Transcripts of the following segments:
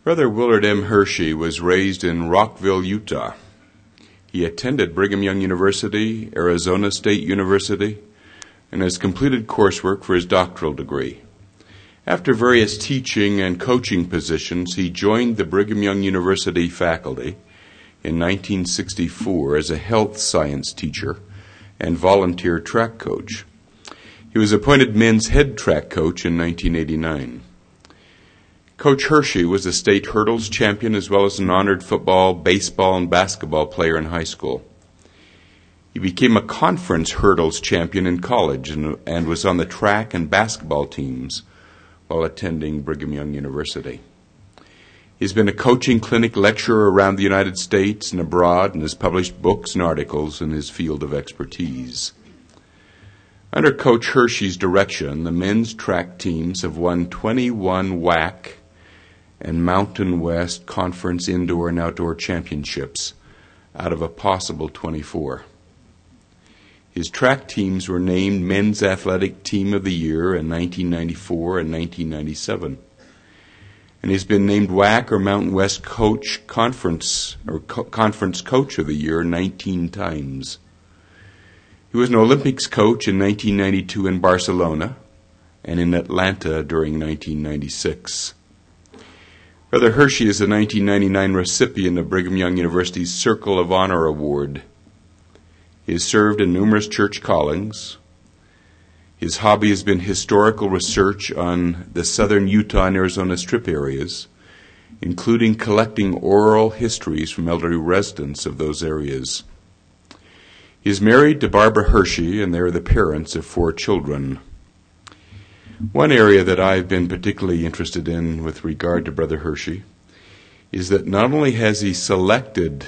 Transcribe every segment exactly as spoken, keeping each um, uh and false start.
Brother Willard M. Hershey was raised in Rockville, Utah. He attended Brigham Young University, Arizona State University, and has completed coursework for his doctoral degree. After various teaching and coaching positions, he joined the Brigham Young University faculty in nineteen sixty-four as a health science teacher and volunteer track coach. He was appointed men's head track coach in nineteen eighty-nine. Coach Hershey was a state hurdles champion as well as an honored football, baseball, and basketball player in high school. He became a conference hurdles champion in college and, and was on the track and basketball teams while attending Brigham Young University. He's been a coaching clinic lecturer around the United States and abroad and has published books and articles in his field of expertise. Under Coach Hershey's direction, the men's track teams have won twenty-one W A C and Mountain West Conference indoor and outdoor championships out of a possible twenty-four. His track teams were named Men's Athletic Team of the Year in nineteen ninety-four and nineteen ninety-seven. And he's been named W A C or Mountain West Coach Conference or Co- Conference Coach of the Year nineteen times. He was an Olympics coach in nineteen ninety-two in Barcelona and in Atlanta during nineteen ninety-six. Brother Hershey is a nineteen ninety-nine recipient of Brigham Young University's Circle of Honor Award. He has served in numerous church callings. His hobby has been historical research on the southern Utah and Arizona Strip areas, including collecting oral histories from elderly residents of those areas. He is married to Barbara Hershey, and they are the parents of four children. One area that I've been particularly interested in with regard to Brother Hershey is that not only has he selected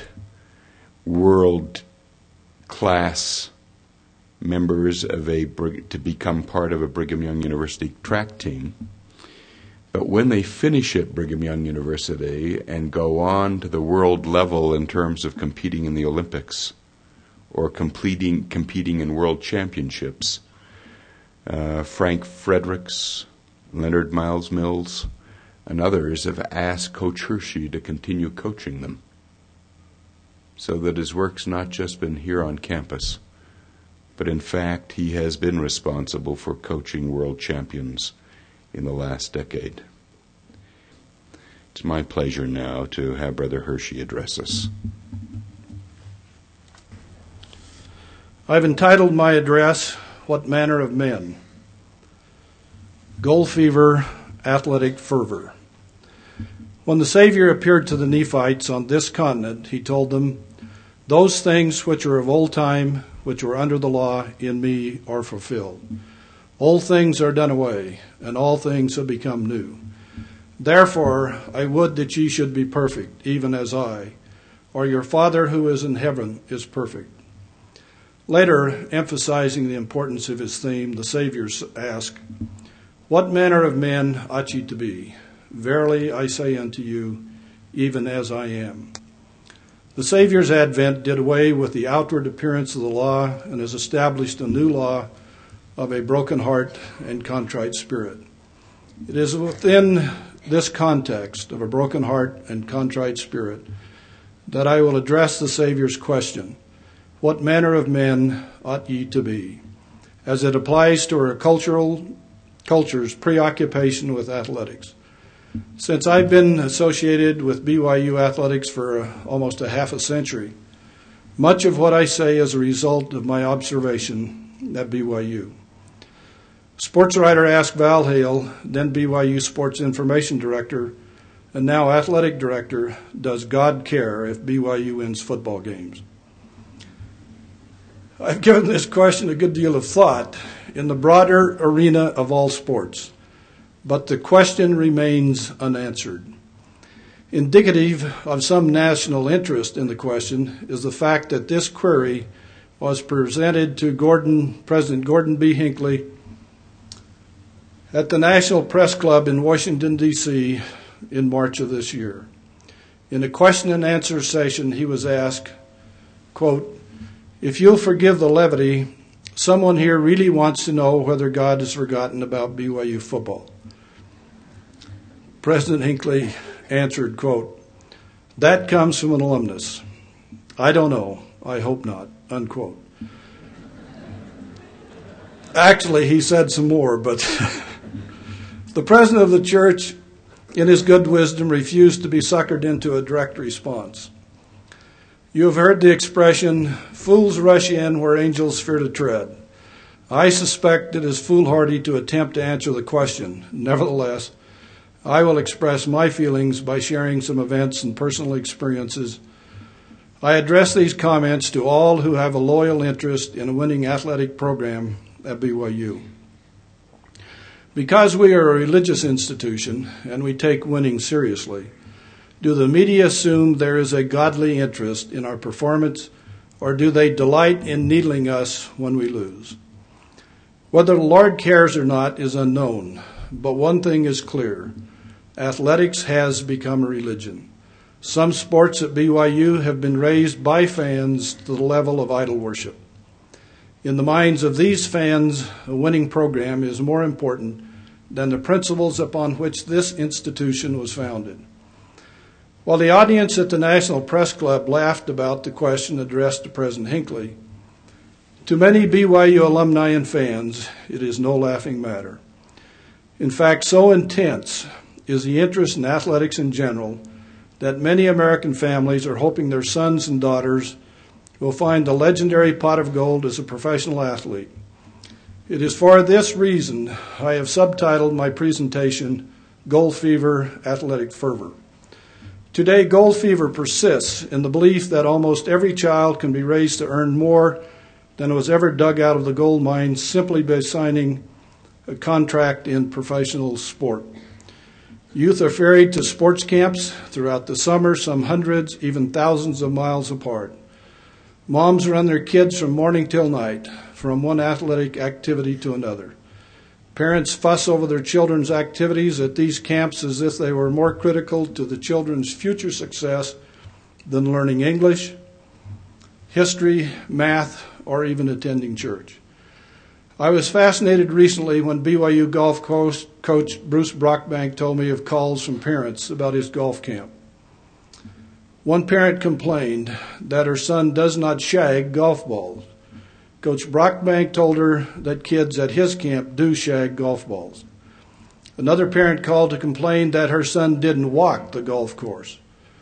world-class members of a to become part of a Brigham Young University track team, but when they finish at Brigham Young University and go on to the world level in terms of competing in the Olympics or completing, competing in world championships, uh, Frank Fredericks, Leonard Miles Mills, and others have asked Coach Hershey to continue coaching them so that his work's not just been here on campus, but in fact he has been responsible for coaching world champions in the last decade. It's my pleasure now to have Brother Hershey address us. I've entitled my address, What Manner of Men? Gold Fever, Athletic Fervor. When the Savior appeared to the Nephites on this continent, he told them, "Those things which are of old time, which were under the law, in me are fulfilled. Old things are done away, and all things have become new. Therefore I would that ye should be perfect, even as I, or your Father who is in heaven is perfect." Later, emphasizing the importance of his theme, the Savior asked, "What manner of men ought ye to be? Verily I say unto you, even as I am." The Savior's advent did away with the outward appearance of the law and has established a new law of a broken heart and contrite spirit. It is within this context of a broken heart and contrite spirit that I will address the Savior's question, "What manner of men ought ye to be?" as it applies to our cultural culture's preoccupation with athletics. Since I've been associated with B Y U athletics for uh, almost a half a century, much of what I say is a result of my observation at B Y U. Sports writer asked Val Hale, then B Y U Sports Information Director, and now Athletic Director, does God care if B Y U wins football games? I've given this question a good deal of thought in the broader arena of all sports, but the question remains unanswered. Indicative of some national interest in the question is the fact that this query was presented to Gordon, President Gordon B. Hinckley at the National Press Club in Washington, D C in March of this year. In a question and answer session, he was asked, quote, "If you'll forgive the levity, someone here really wants to know whether God has forgotten about B Y U football." President Hinckley answered, quote, "That comes from an alumnus. I don't know. I hope not," unquote. Actually, he said some more, but the president of the church, in his good wisdom, refused to be suckered into a direct response. You have heard the expression, "Fools rush in where angels fear to tread." I suspect it is foolhardy to attempt to answer the question. Nevertheless, I will express my feelings by sharing some events and personal experiences. I address these comments to all who have a loyal interest in a winning athletic program at B Y U. Because we are a religious institution and we take winning seriously, do the media assume there is a godly interest in our performance, or do they delight in needling us when we lose? Whether the Lord cares or not is unknown, but one thing is clear. Athletics has become a religion. Some sports at B Y U have been raised by fans to the level of idol worship. In the minds of these fans, a winning program is more important than the principles upon which this institution was founded. While the audience at the National Press Club laughed about the question addressed to President Hinckley, to many B Y U alumni and fans, it is no laughing matter. In fact, so intense is the interest in athletics in general that many American families are hoping their sons and daughters will find the legendary pot of gold as a professional athlete. It is for this reason I have subtitled my presentation, Gold Fever, Athletic Fervor. Today, gold fever persists in the belief that almost every child can be raised to earn more than was ever dug out of the gold mine simply by signing a contract in professional sport. Youth are ferried to sports camps throughout the summer, some hundreds, even thousands of miles apart. Moms run their kids from morning till night, from one athletic activity to another. Parents fuss over their children's activities at these camps as if they were more critical to the children's future success than learning English, history, math, or even attending church. I was fascinated recently when B Y U golf coach, coach Bruce Brockbank told me of calls from parents about his golf camp. One parent complained that her son does not shag golf balls. Coach Brockbank told her that kids at his camp do shag golf balls. Another parent called to complain that her son didn't walk the golf course.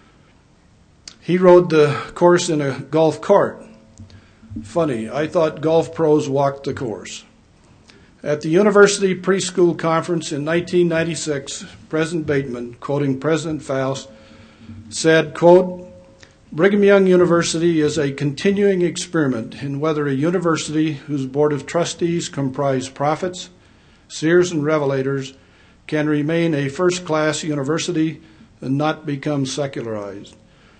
He rode the course in a golf cart. Funny, I thought golf pros walked the course. At the University Preschool Conference in nineteen ninety-six, President Bateman, quoting President Faust, said, quote, "Brigham Young University is a continuing experiment in whether a university whose board of trustees comprise prophets, seers, and revelators can remain a first-class university and not become secularized."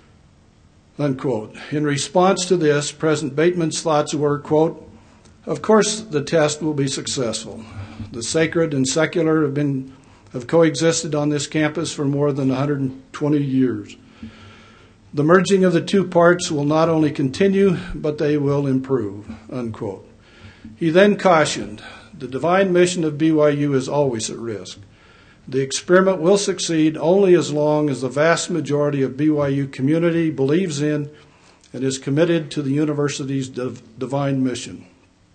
Unquote. In response to this, President Bateman's thoughts were, quote, "Of course the test will be successful. The sacred and secular have been have coexisted on this campus for more than one hundred twenty years. The merging of the two parts will not only continue, but they will improve," unquote. He then cautioned, the divine mission of B Y U is always at risk. The experiment will succeed only as long as the vast majority of B Y U community believes in and is committed to the university's div- divine mission.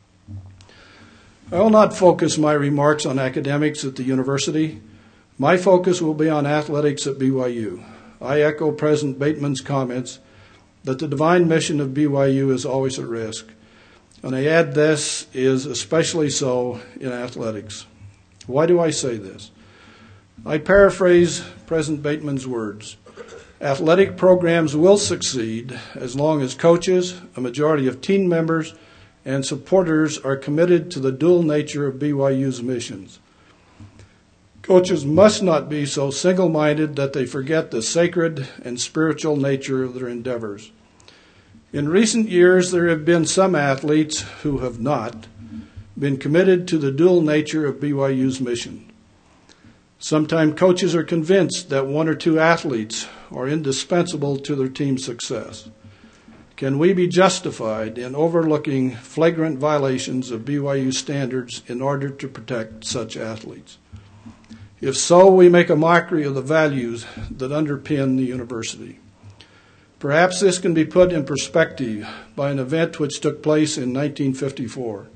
I will not focus my remarks on academics at the university. My focus will be on athletics at B Y U. I echo President Bateman's comments that the divine mission of B Y U is always at risk. And I add this is especially so in athletics. Why do I say this? I paraphrase President Bateman's words. Athletic programs will succeed as long as coaches, a majority of team members, and supporters are committed to the dual nature of B Y U's missions. Coaches must not be so single-minded that they forget the sacred and spiritual nature of their endeavors. In recent years, there have been some athletes who have not been committed to the dual nature of B Y U's mission. Sometimes coaches are convinced that one or two athletes are indispensable to their team's success. Can we be justified in overlooking flagrant violations of B Y U standards in order to protect such athletes? If so, we make a mockery of the values that underpin the university. Perhaps this can be put in perspective by an event which took place in nineteen fifty-four.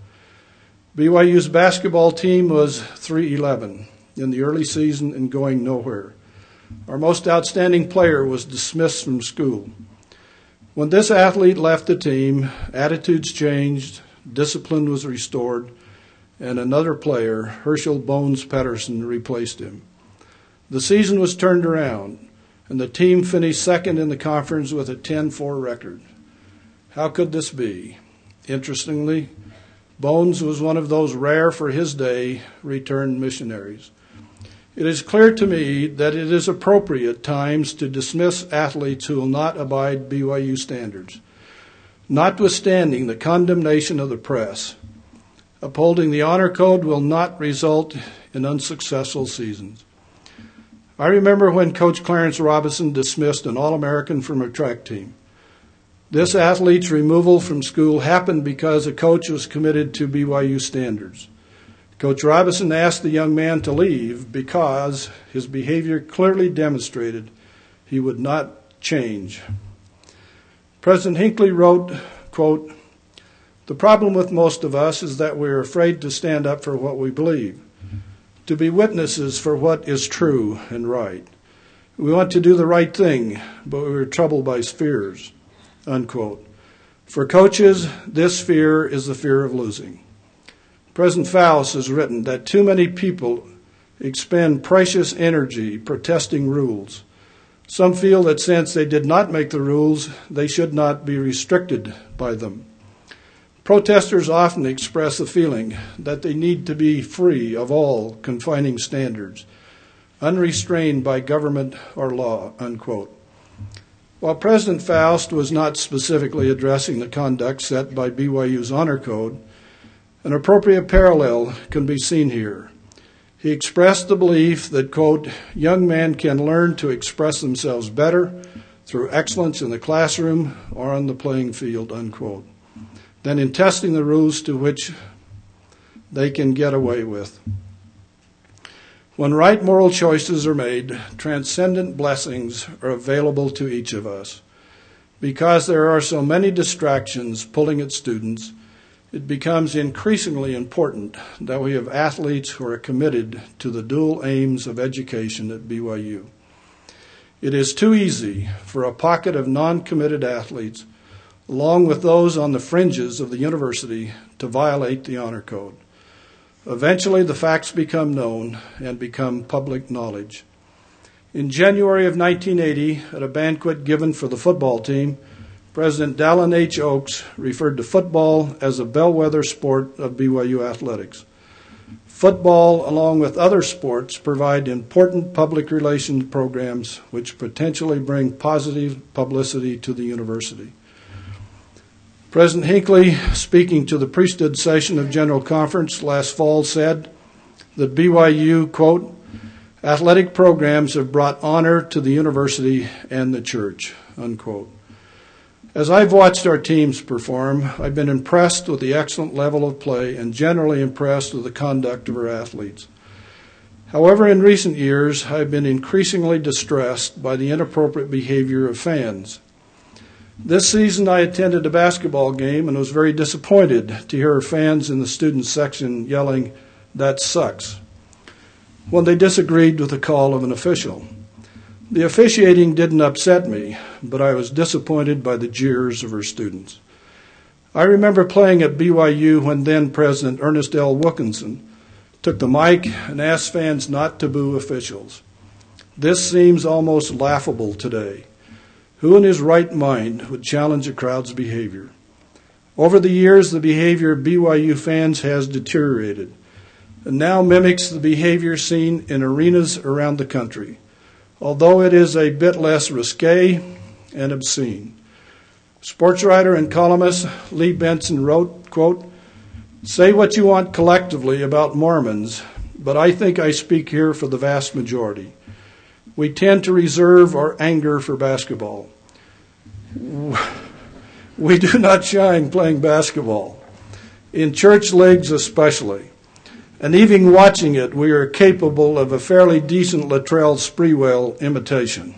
B Y U's basketball team was three eleven in the early season and going nowhere. Our most outstanding player was dismissed from school. When this athlete left the team, attitudes changed, discipline was restored, and another player, Herschel Bones Patterson, replaced him. The season was turned around, and the team finished second in the conference with a ten four record. How could this be? Interestingly, Bones was one of those rare for his day returned missionaries. It is clear to me that it is appropriate at times to dismiss athletes who will not abide B Y U standards, notwithstanding the condemnation of the press. Upholding the honor code will not result in unsuccessful seasons. I remember when Coach Clarence Robinson dismissed an All-American from a track team. This athlete's removal from school happened because a coach was committed to B Y U standards. Coach Robinson asked the young man to leave because his behavior clearly demonstrated he would not change. President Hinckley wrote, quote, "The problem with most of us is that we're afraid to stand up for what we believe, to be witnesses for what is true and right. We want to do the right thing, but we're troubled by fears," unquote. For coaches, this fear is the fear of losing. President Faust has written that too many people expend precious energy protesting rules. Some feel that since they did not make the rules, they should not be restricted by them. Protesters often express the feeling that they need to be free of all confining standards, unrestrained by government or law, unquote. While President Faust was not specifically addressing the conduct set by B Y U's honor code, an appropriate parallel can be seen here. He expressed the belief that, quote, "young men can learn to express themselves better through excellence in the classroom or on the playing field," unquote, than in testing the rules to which they can get away with. When right moral choices are made, transcendent blessings are available to each of us. Because there are so many distractions pulling at students, it becomes increasingly important that we have athletes who are committed to the dual aims of education at B Y U. It is too easy for a pocket of non-committed athletes, along with those on the fringes of the university, to violate the honor code. Eventually, the facts become known and become public knowledge. In January of nineteen eighty, at a banquet given for the football team, President Dallin H. Oaks referred to football as a bellwether sport of B Y U athletics. Football, along with other sports, provide important public relations programs which potentially bring positive publicity to the university. President Hinckley, speaking to the priesthood session of General Conference last fall, said that B Y U, quote, "athletic programs have brought honor to the university and the church," unquote. As I've watched our teams perform, I've been impressed with the excellent level of play and generally impressed with the conduct of our athletes. However, in recent years, I've been increasingly distressed by the inappropriate behavior of fans. This season, I attended a basketball game and was very disappointed to hear fans in the student section yelling, "That sucks," when they disagreed with the call of an official. The officiating didn't upset me, but I was disappointed by the jeers of our students. I remember playing at B Y U when then-President Ernest L. Wilkinson took the mic and asked fans not to boo officials. This seems almost laughable today. Who in his right mind would challenge a crowd's behavior? Over the years, the behavior of B Y U fans has deteriorated and now mimics the behavior seen in arenas around the country, although it is a bit less risque and obscene. Sports writer and columnist Lee Benson wrote, quote, "Say what you want collectively about Mormons, but I think I speak here for the vast majority. We tend to reserve our anger for basketball. We do not shine playing basketball, in church leagues especially. and even watching it, we are capable of a fairly decent Latrell Sprewell imitation.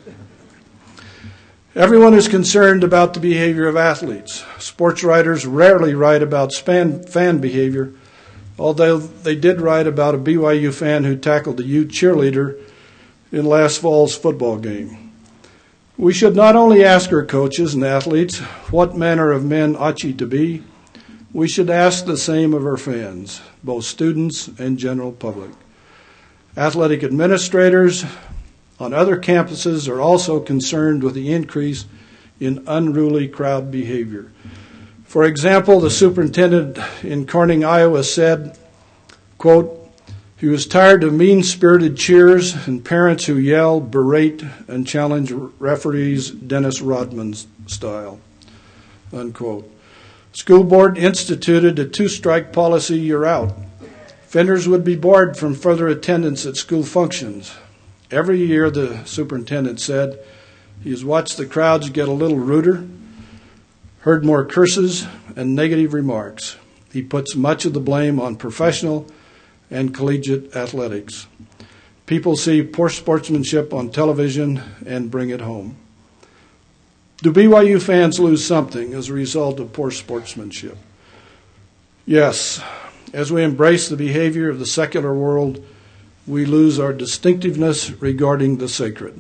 Everyone is concerned about the behavior of athletes. Sports writers rarely write about fan, fan behavior, although they did write about a B Y U fan who tackled a U cheerleader in last fall's football game. We should not only ask our coaches and athletes, what manner of men ought ye to be? We should ask the same of our fans, both students and general public. Athletic administrators on other campuses are also concerned with the increase in unruly crowd behavior. For example, the superintendent in Corning, Iowa said, quote, he was tired of mean-spirited cheers and parents who yell, berate, and challenge referees Dennis Rodman style, unquote. School board instituted a two-strike policy, you're out. Offenders would be barred from further attendance at school functions. Every year, the superintendent said, he has watched the crowds get a little ruder, heard more curses and negative remarks. He puts much of the blame on professional and collegiate athletics. People see poor sportsmanship on television and bring it home. Do B Y U fans lose something as a result of poor sportsmanship? Yes. As we embrace the behavior of the secular world, we lose our distinctiveness regarding the sacred.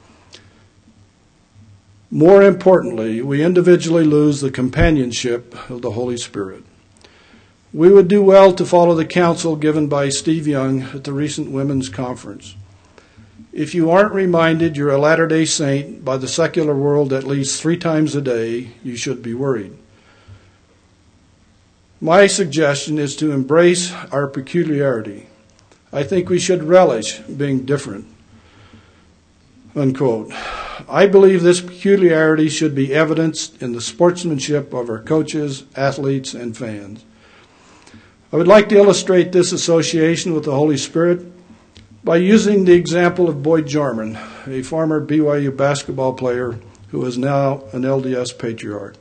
More importantly, we individually lose the companionship of the Holy Spirit. We would do well to follow the counsel given by Steve Young at the recent women's conference. If you aren't reminded you're a Latter-day Saint by the secular world at least three times a day, you should be worried. My suggestion is to embrace our peculiarity. I think we should relish being different, unquote. I believe this peculiarity should be evidenced in the sportsmanship of our coaches, athletes, and fans. I would like to illustrate this association with the Holy Spirit by using the example of Boyd Jarman, a former B Y U basketball player who is now an L D S patriarch.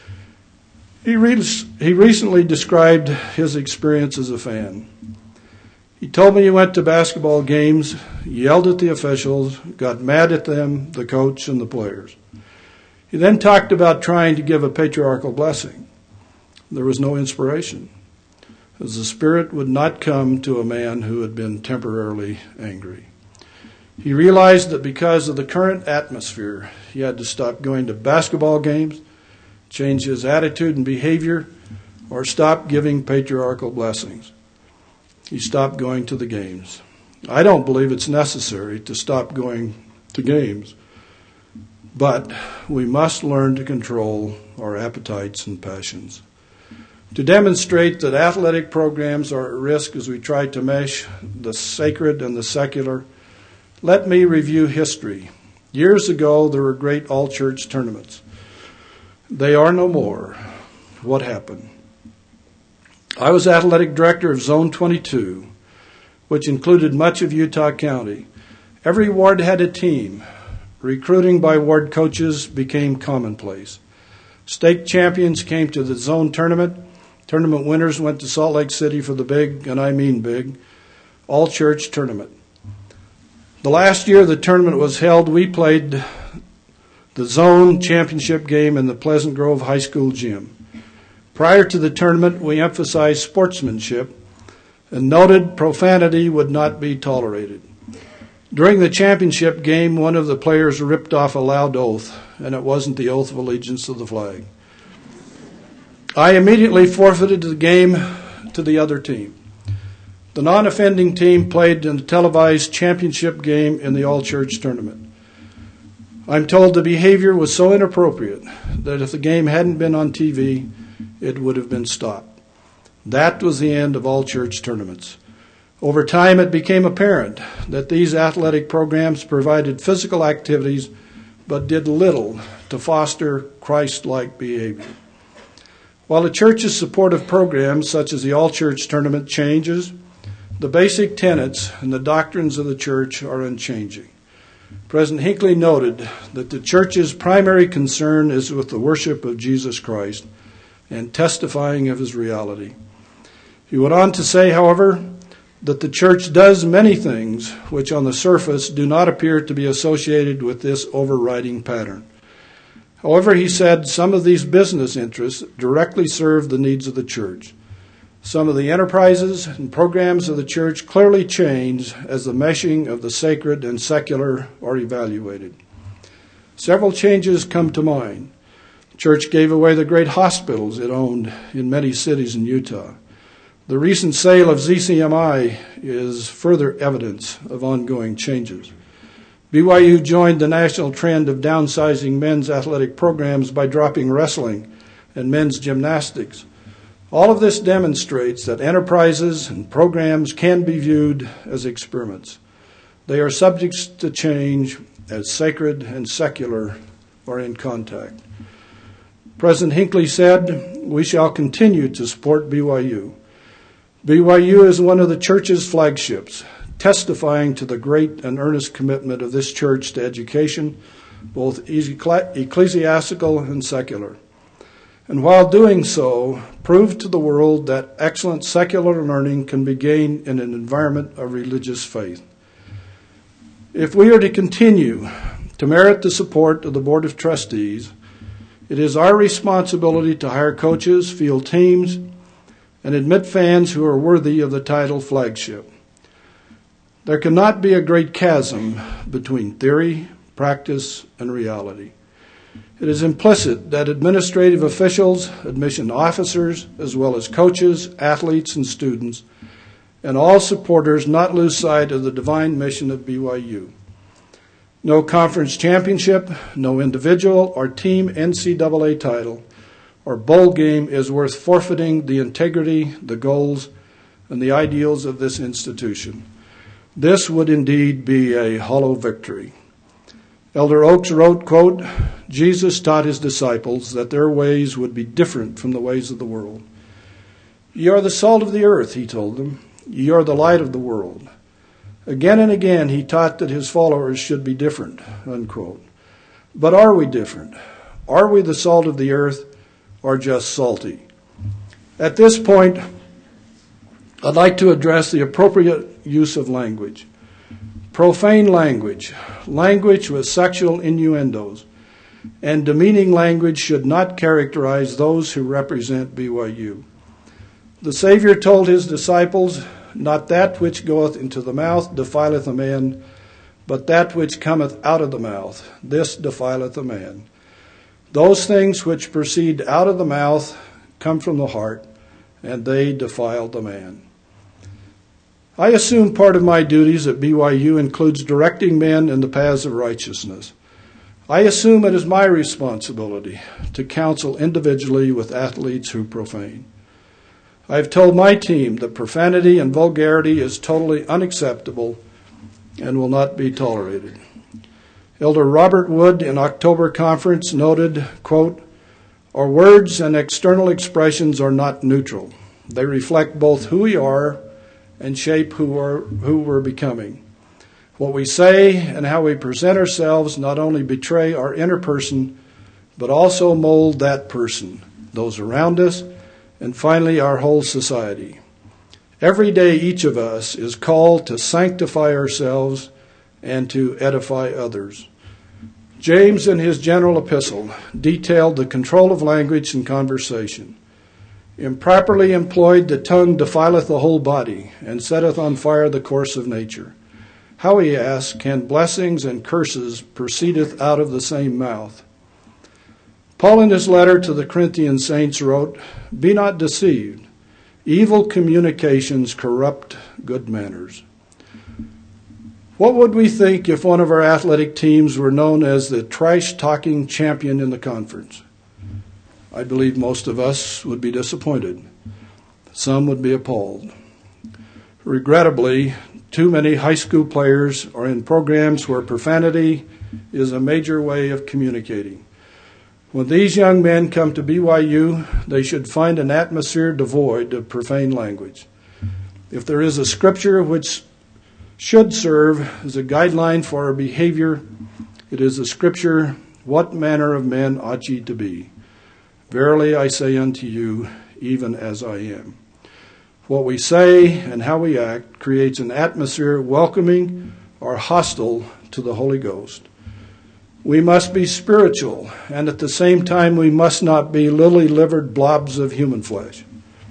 He, re- he recently described his experience as a fan. He told me he went to basketball games, yelled at the officials, got mad at them, the coach, and the players. He then talked about trying to give a patriarchal blessing. There was no inspiration, as the Spirit would not come to a man who had been temporarily angry. He realized that because of the current atmosphere, he had to stop going to basketball games, change his attitude and behavior, or stop giving patriarchal blessings. He stopped going to the games. I don't believe it's necessary to stop going to games, but we must learn to control our appetites and passions. To demonstrate that athletic programs are at risk as we try to mesh the sacred and the secular, let me review history. Years ago, there were great all-church tournaments. They are no more. What happened? I was athletic director of Zone twenty-two, which included much of Utah County. Every ward had a team. Recruiting by ward coaches became commonplace. State champions came to the zone tournament. Tournament winners went to Salt Lake City for the big, and I mean big, all-church tournament. The last year the tournament was held, we played the zone championship game in the Pleasant Grove High School gym. Prior to the tournament, we emphasized sportsmanship and noted profanity would not be tolerated. During the championship game, one of the players ripped off a loud oath, and it wasn't the oath of allegiance to the flag. I immediately forfeited the game to the other team. The non-offending team played in the televised championship game in the all-church tournament. I'm told the behavior was so inappropriate that if the game hadn't been on T V, it would have been stopped. That was the end of all church tournaments. Over time, it became apparent that these athletic programs provided physical activities but did little to foster Christ-like behavior. While the church's supportive programs, such as the all-church tournament, changes, the basic tenets and the doctrines of the church are unchanging. President Hinckley noted that the church's primary concern is with the worship of Jesus Christ and testifying of his reality. He went on to say, however, that the church does many things which on the surface do not appear to be associated with this overriding pattern. However, he said some of these business interests directly serve the needs of the church. Some of the enterprises and programs of the church clearly change as the meshing of the sacred and secular are evaluated. Several changes come to mind. The church gave away the great hospitals it owned in many cities in Utah. The recent sale of Z C M I is further evidence of ongoing changes. B Y U joined the national trend of downsizing men's athletic programs by dropping wrestling and men's gymnastics. All of this demonstrates that enterprises and programs can be viewed as experiments. They are subject to change as sacred and secular are in contact. President Hinckley said, "We shall continue to support B Y U. B Y U is one of the church's flagships, testifying to the great and earnest commitment of this church to education, both ecclesiastical and secular. And while doing so, prove to the world that excellent secular learning can be gained in an environment of religious faith. If we are to continue to merit the support of the Board of Trustees, it is our responsibility to hire coaches, field teams, and admit fans who are worthy of the title flagship. There cannot be a great chasm between theory, practice, and reality. It is implicit that administrative officials, admission officers, as well as coaches, athletes, and students, and all supporters not lose sight of the divine mission of B Y U. No conference championship, no individual or team N C double A title or bowl game is worth forfeiting the integrity, the goals, and the ideals of this institution. This would indeed be a hollow victory." Elder Oaks wrote, quote, "Jesus taught his disciples that their ways would be different from the ways of the world. Ye are the salt of the earth, he told them. Ye are the light of the world. Again and again he taught that his followers should be different," unquote. But are we different? Are we the salt of the earth or just salty? At this point, I'd like to address the appropriate use of language. Profane language, language with sexual innuendos, and demeaning language should not characterize those who represent B Y U. The Savior told his disciples, "Not that which goeth into the mouth defileth a man, but that which cometh out of the mouth, this defileth a man. Those things which proceed out of the mouth come from the heart, and they defile the man." I assume part of my duties at B Y U includes directing men in the paths of righteousness. I assume it is my responsibility to counsel individually with athletes who profane. I have told my team that profanity and vulgarity is totally unacceptable and will not be tolerated. Elder Robert Wood in October conference noted, quote, "Our words and external expressions are not neutral. They reflect both who we are and shape who, are, who we're becoming. What we say and how we present ourselves not only betray our inner person, but also mold that person, those around us, and finally our whole society. Every day each of us is called to sanctify ourselves and to edify others." James, in his general epistle, detailed the control of language and conversation. "Improperly employed, the tongue defileth the whole body, and setteth on fire the course of nature. How," he asks, "can blessings and curses proceedeth out of the same mouth?" Paul, in his letter to the Corinthian saints, wrote, "Be not deceived. Evil communications corrupt good manners." What would we think if one of our athletic teams were known as the trash-talking champion in the conference? I believe most of us would be disappointed. Some would be appalled. Regrettably, too many high school players are in programs where profanity is a major way of communicating. When these young men come to B Y U, they should find an atmosphere devoid of profane language. If there is a scripture which should serve as a guideline for our behavior, it is the scripture, "What manner of men ought ye to be? Verily I say unto you, even as I am." What we say and how we act creates an atmosphere welcoming or hostile to the Holy Ghost. We must be spiritual, and at the same time we must not be lily-livered blobs of human flesh.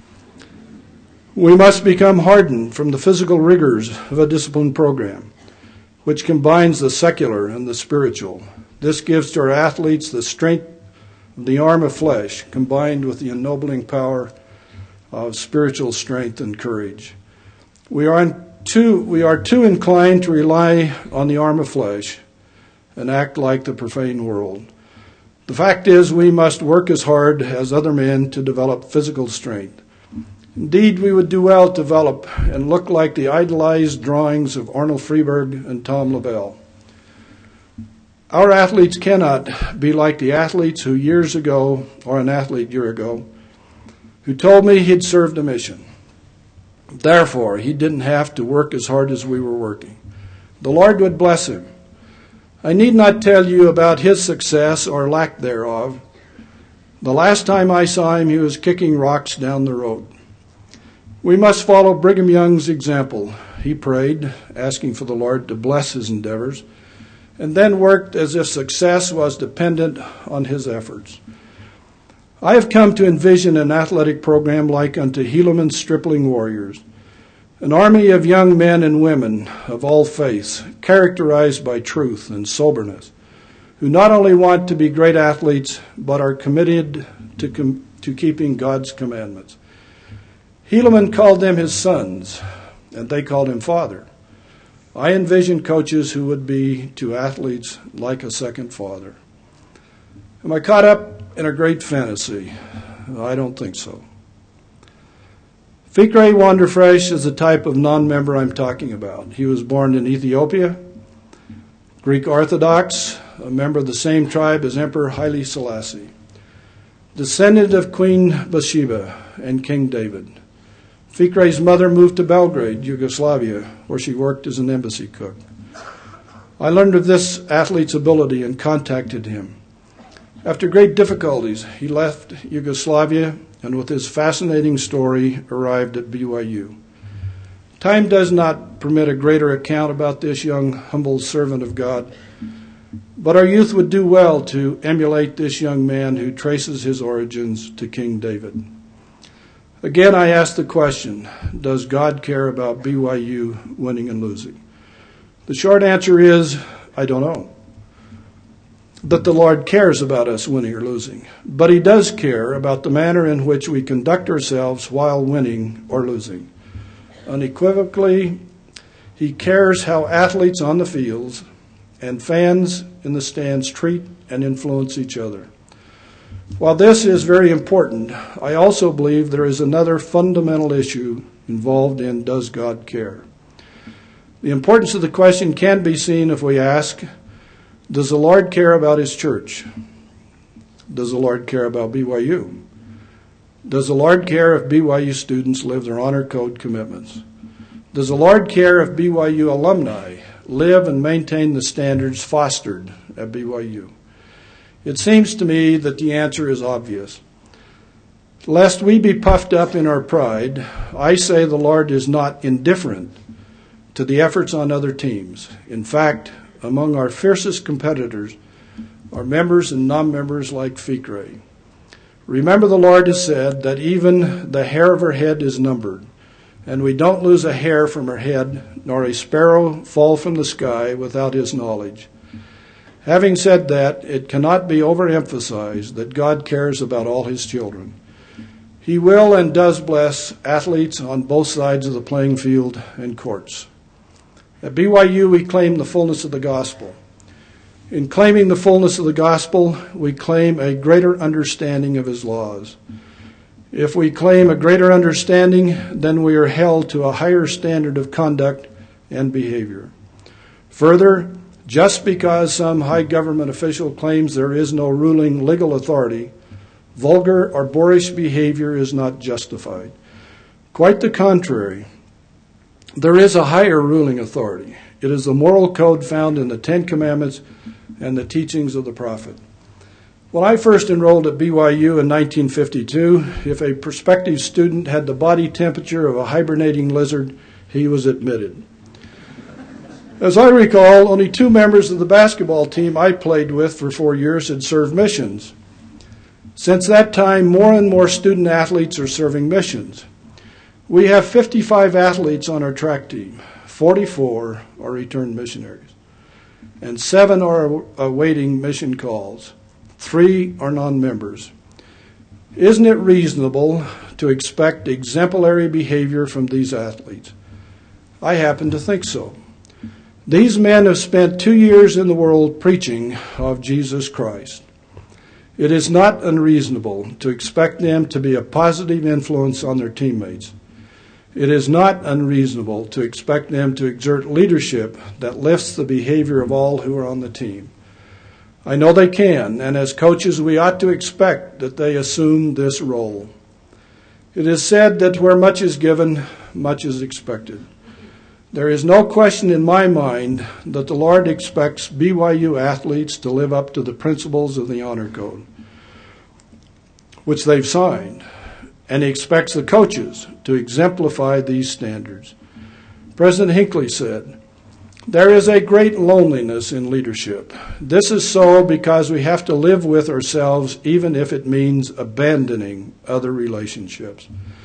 We must become hardened from the physical rigors of a discipline program, which combines the secular and the spiritual. This gives to our athletes the strength of the arm of flesh, combined with the ennobling power of spiritual strength and courage. We are too, we are too inclined to rely on the arm of flesh and act like the profane world. The fact is, we must work as hard as other men to develop physical strength. Indeed, we would do well to develop and look like the idolized drawings of Arnold Freeberg and Tom Lavelle. Our athletes cannot be like the athletes who years ago, or an athlete year ago, who told me he'd served a mission. Therefore, he didn't have to work as hard as we were working. The Lord would bless him. I need not tell you about his success or lack thereof. The last time I saw him, he was kicking rocks down the road. We must follow Brigham Young's example. He prayed, asking for the Lord to bless his endeavors, and then worked as if success was dependent on his efforts. I have come to envision an athletic program like unto Helaman's stripling warriors, an army of young men and women of all faiths, characterized by truth and soberness, who not only want to be great athletes, but are committed to, com- to keeping God's commandments. Helaman called them his sons, and they called him father. I envision coaches who would be to athletes like a second father. Am I caught up in a great fantasy? I don't think so. Fikre Wanderfresh is the type of non-member I'm talking about. He was born in Ethiopia, Greek Orthodox, a member of the same tribe as Emperor Haile Selassie, descendant of Queen Bathsheba and King David. Fikre's mother moved to Belgrade, Yugoslavia, where she worked as an embassy cook. I learned of this athlete's ability and contacted him. After great difficulties, he left Yugoslavia and with his fascinating story arrived at B Y U. Time does not permit a greater account about this young, humble servant of God, but our youth would do well to emulate this young man who traces his origins to King David. Again, I ask the question, does God care about B Y U winning and losing? The short answer is, I don't know. That the Lord cares about us winning or losing, but he does care about the manner in which we conduct ourselves while winning or losing. Unequivocally, he cares how athletes on the fields and fans in the stands treat and influence each other. While this is very important, I also believe there is another fundamental issue involved in does God care? The importance of the question can be seen if we ask, does the Lord care about his church? Does the Lord care about B Y U? Does the Lord care if B Y U students live their honor code commitments? Does the Lord care if B Y U alumni live and maintain the standards fostered at B Y U? It seems to me that the answer is obvious. Lest we be puffed up in our pride, I say the Lord is not indifferent to the efforts on other teams. In fact, among our fiercest competitors are members and non-members like Fikre. Remember, the Lord has said that even the hair of her head is numbered, and we don't lose a hair from her head, nor a sparrow fall from the sky without his knowledge. Having said that, it cannot be overemphasized that God cares about all his children. He will and does bless athletes on both sides of the playing field and courts. At B Y U, we claim the fullness of the gospel. In claiming the fullness of the gospel, we claim a greater understanding of his laws. If we claim a greater understanding, then we are held to a higher standard of conduct and behavior. Further, just because some high government official claims there is no ruling legal authority, vulgar or boorish behavior is not justified. Quite the contrary. There is a higher ruling authority. It is the moral code found in the Ten Commandments and the teachings of the prophet. When I first enrolled at B Y U in nineteen fifty-two, if a prospective student had the body temperature of a hibernating lizard, he was admitted. As I recall, only two members of the basketball team I played with for four years had served missions. Since that time, more and more student athletes are serving missions. We have fifty-five athletes on our track team. forty-four are returned missionaries, and seven are awaiting mission calls. Three are non-members. Isn't it reasonable to expect exemplary behavior from these athletes? I happen to think so. These men have spent two years in the world preaching of Jesus Christ. It is not unreasonable to expect them to be a positive influence on their teammates. It is not unreasonable to expect them to exert leadership that lifts the behavior of all who are on the team. I know they can, and as coaches we ought to expect that they assume this role. It is said that where much is given, much is expected. There is no question in my mind that the Lord expects B Y U athletes to live up to the principles of the Honor Code, which they've signed, and He expects the coaches to exemplify these standards. President Hinckley said, "There is a great loneliness in leadership. This is so because we have to live with ourselves even if it means abandoning other relationships.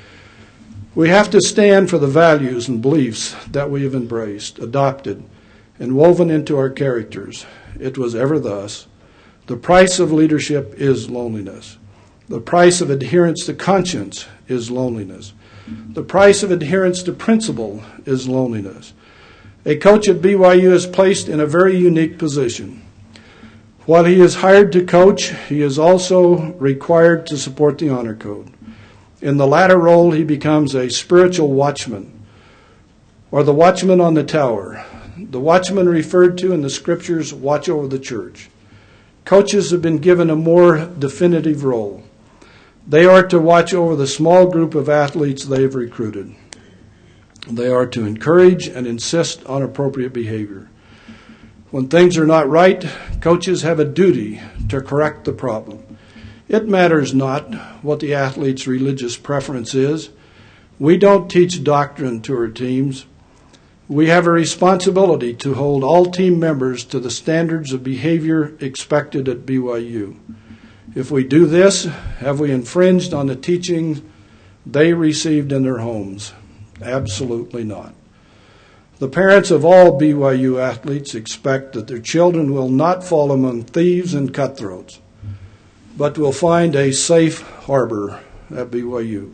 We have to stand for the values and beliefs that we have embraced, adopted, and woven into our characters. It was ever thus. The price of leadership is loneliness. The price of adherence to conscience is loneliness. The price of adherence to principle is loneliness. A coach at B Y U is placed in a very unique position. While he is hired to coach, he is also required to support the Honor Code. In the latter role, he becomes a spiritual watchman, or the watchman on the tower. The watchman referred to in the Scriptures watch over the church. Coaches have been given a more definitive role. They are to watch over the small group of athletes they have recruited. They are to encourage and insist on appropriate behavior. When things are not right, coaches have a duty to correct the problem. It matters not what the athlete's religious preference is. We don't teach doctrine to our teams. We have a responsibility to hold all team members to the standards of behavior expected at B Y U. If we do this, have we infringed on the teachings they received in their homes? Absolutely not. The parents of all B Y U athletes expect that their children will not fall among thieves and cutthroats, but will find a safe harbor at B Y U.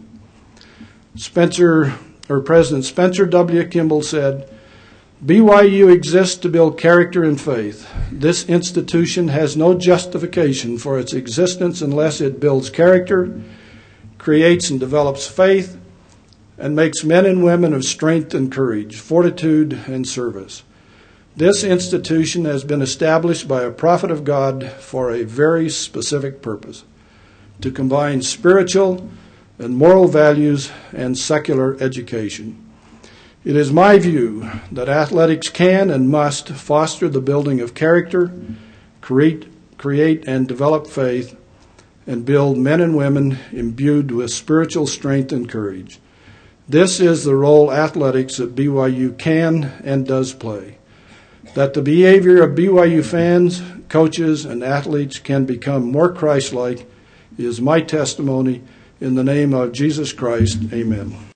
Spencer, or President Spencer W. Kimball said, "B Y U exists to build character and faith. This institution has no justification for its existence unless it builds character, creates and develops faith, and makes men and women of strength and courage, fortitude and service. This institution has been established by a prophet of God for a very specific purpose, to combine spiritual and moral values and secular education. It is my view that athletics can and must foster the building of character, create, create and develop faith, and build men and women imbued with spiritual strength and courage. This is the role athletics at B Y U can and does play. That the behavior of B Y U fans, coaches, and athletes can become more Christ-like is my testimony. In the name of Jesus Christ, amen."